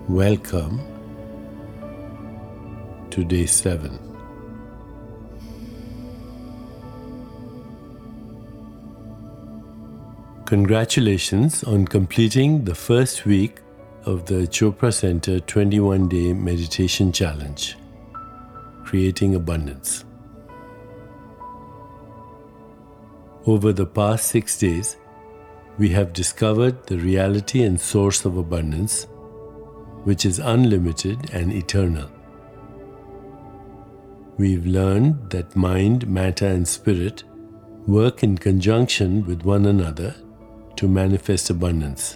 Welcome to day 7. Congratulations on completing the first week of the Chopra Center 21-day meditation challenge, Creating Abundance. Over the past 6 days, we have discovered the reality and source of abundance, which is unlimited and eternal. We've learned that mind, matter, and spirit work in conjunction with one another to manifest abundance.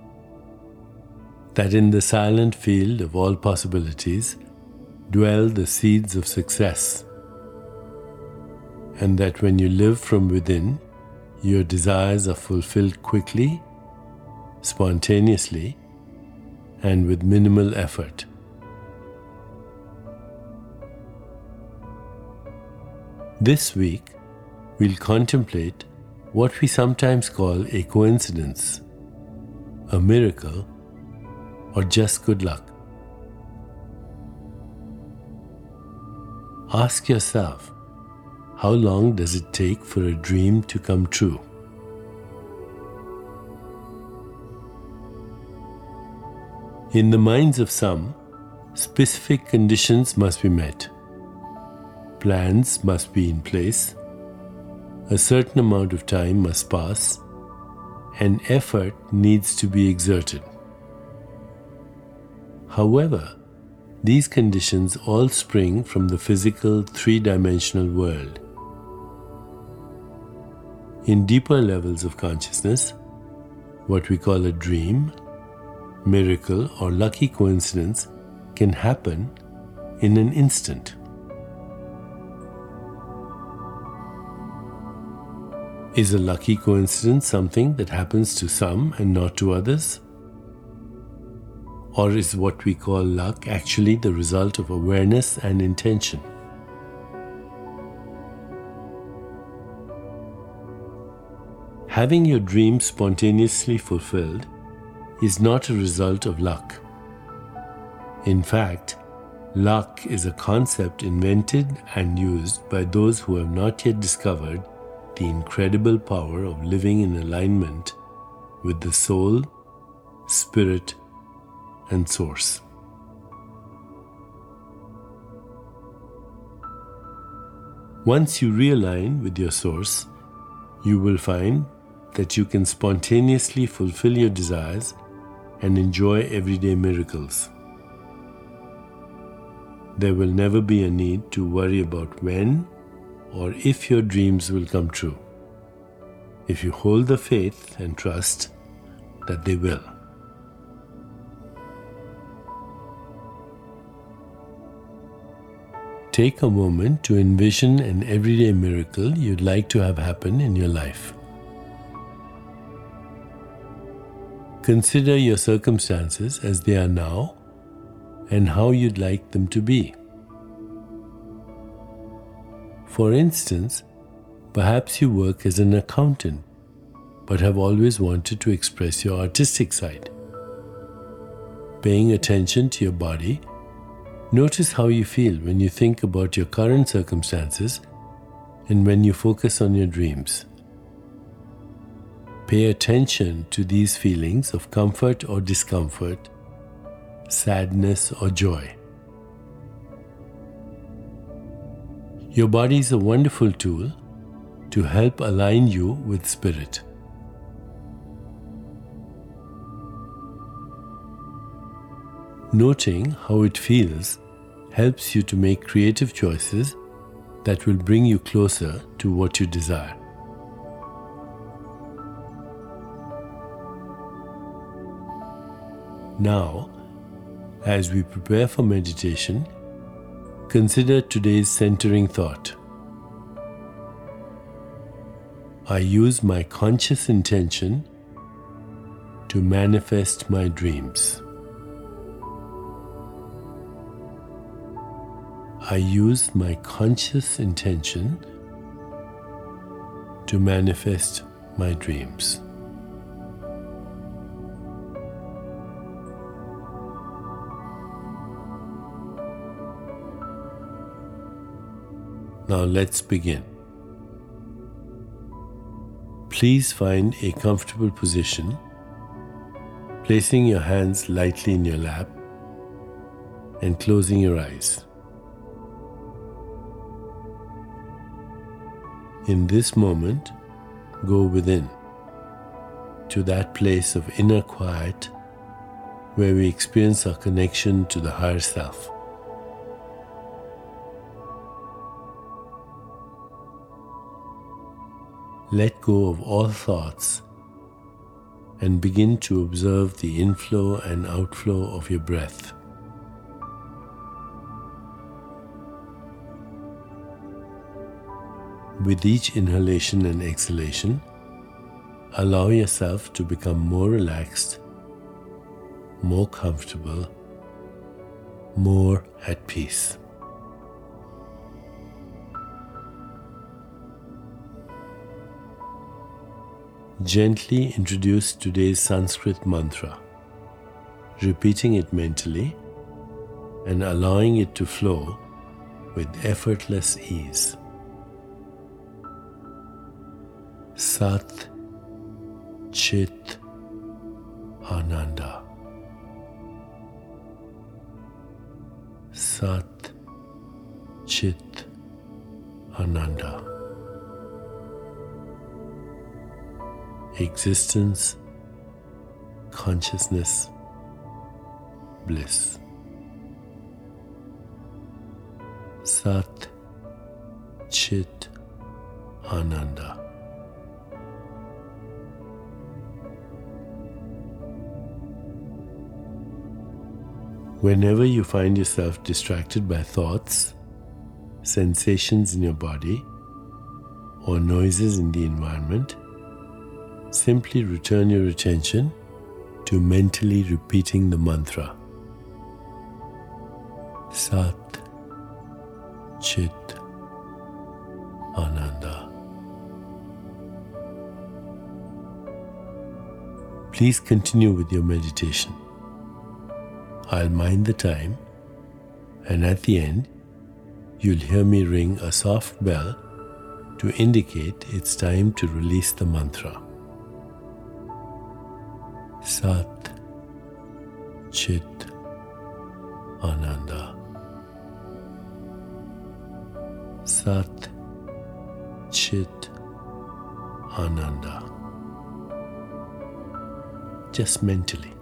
That in the silent field of all possibilities dwell the seeds of success, and that when you live from within, your desires are fulfilled quickly, spontaneously, and with minimal effort. This week, we'll contemplate what we sometimes call a coincidence, a miracle, or just good luck. Ask yourself, how long does it take for a dream to come true? In the minds of some, specific conditions must be met. Plans must be in place, a certain amount of time must pass, and effort needs to be exerted. However, these conditions all spring from the physical three-dimensional world. In deeper levels of consciousness, what we call a dream, miracle, or lucky coincidence can happen in an instant. Is a lucky coincidence something that happens to some and not to others? Or is what we call luck actually the result of awareness and intention? Having your dream spontaneously fulfilled is not a result of luck. In fact, luck is a concept invented and used by those who have not yet discovered the incredible power of living in alignment with the soul, spirit, and source. Once you realign with your source, you will find that you can spontaneously fulfill your desires and enjoy everyday miracles. There will never be a need to worry about when or if your dreams will come true, if you hold the faith and trust that they will. Take a moment to envision an everyday miracle you'd like to have happen in your life. Consider your circumstances as they are now and how you'd like them to be. For instance, perhaps you work as an accountant but have always wanted to express your artistic side. Paying attention to your body, notice how you feel when you think about your current circumstances and when you focus on your dreams. Pay attention to these feelings of comfort or discomfort, sadness or joy. Your body is a wonderful tool to help align you with spirit. Noting how it feels helps you to make creative choices that will bring you closer to what you desire. Now, as we prepare for meditation, consider today's centering thought. I use my conscious intention to manifest my dreams. I use my conscious intention to manifest my dreams. Now let's begin. Please find a comfortable position, placing your hands lightly in your lap and closing your eyes. In this moment, go within, to that place of inner quiet where we experience our connection to the higher self. Let go of all thoughts and begin to observe the inflow and outflow of your breath. With each inhalation and exhalation, allow yourself to become more relaxed, more comfortable, more at peace. Gently introduce today's Sanskrit mantra, repeating it mentally and allowing it to flow with effortless ease. Sat Chit Ananda. Sat Chit Ananda. Existence, consciousness, bliss. Sat Chit Ananda. Whenever you find yourself distracted by thoughts, sensations in your body, or noises in the environment, simply return your attention to mentally repeating the mantra. Sat Chit Ananda. Please continue with your meditation. I'll mind the time, and at the end, you'll hear me ring a soft bell to indicate it's time to release the mantra. Sat Chit Ananda. Sat Chit Ananda. Just mentally.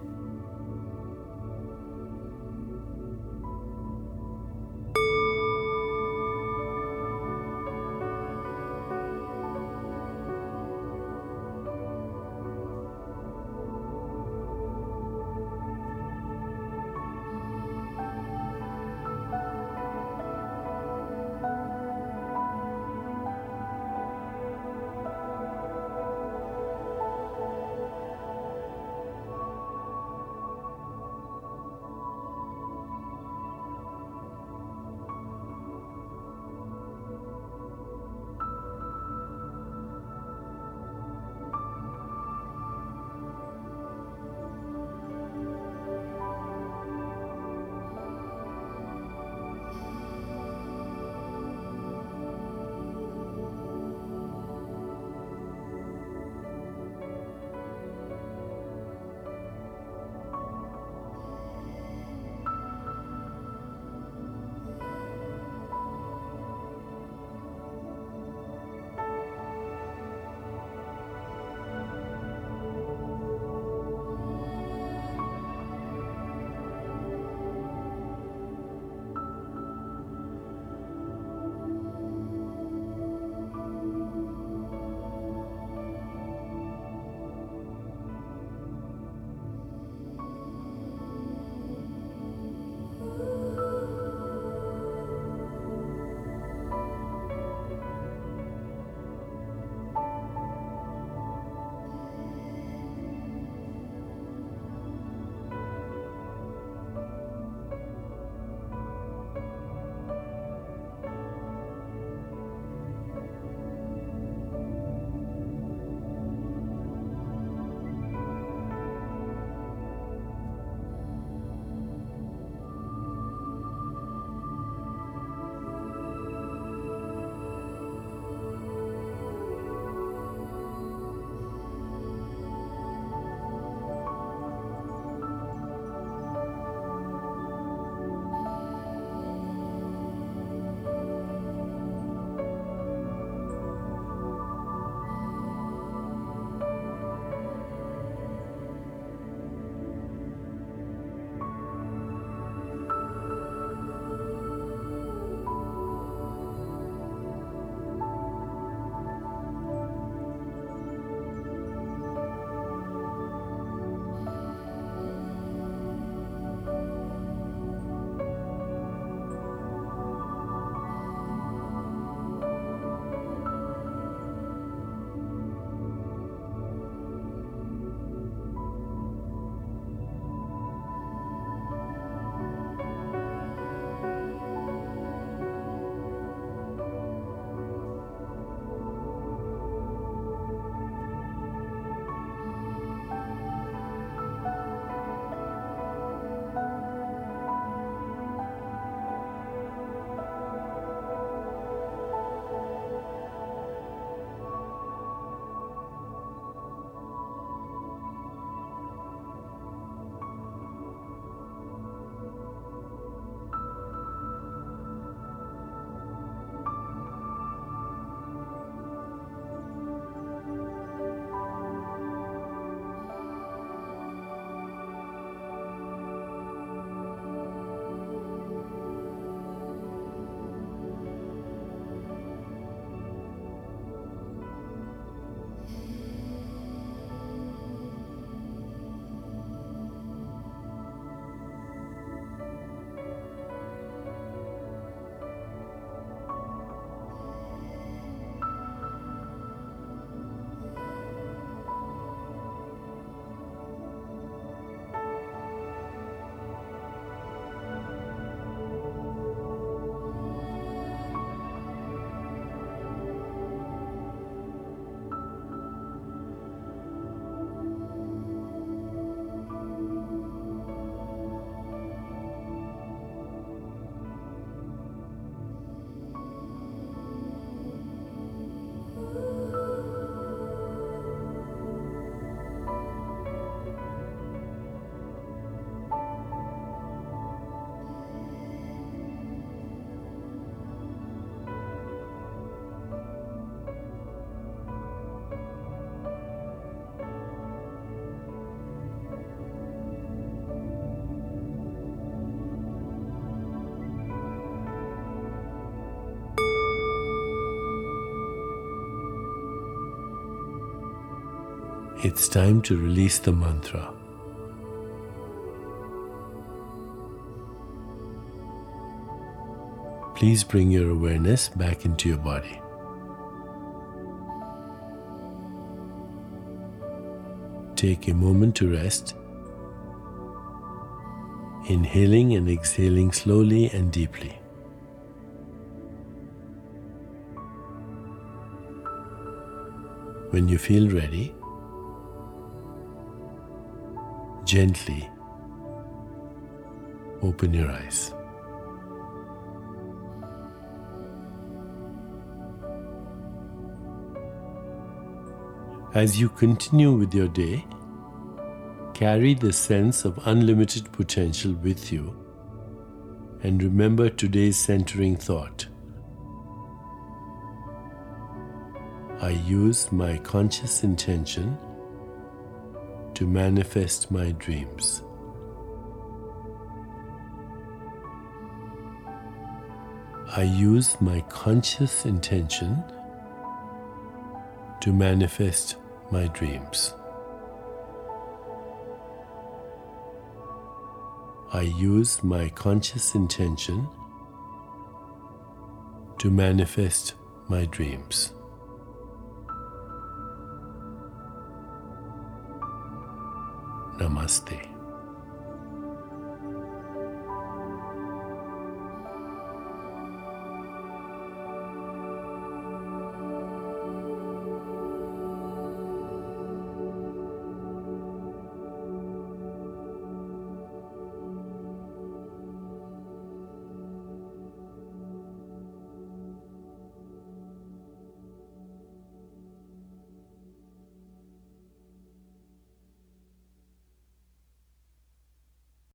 It's time to release the mantra. Please bring your awareness back into your body. Take a moment to rest, inhaling and exhaling slowly and deeply. When you feel ready, gently open your eyes. As you continue with your day, carry the sense of unlimited potential with you and remember today's centering thought. I use my conscious intention to manifest my dreams. I use my conscious intention to manifest my dreams. I use my conscious intention to manifest my dreams. Namaste.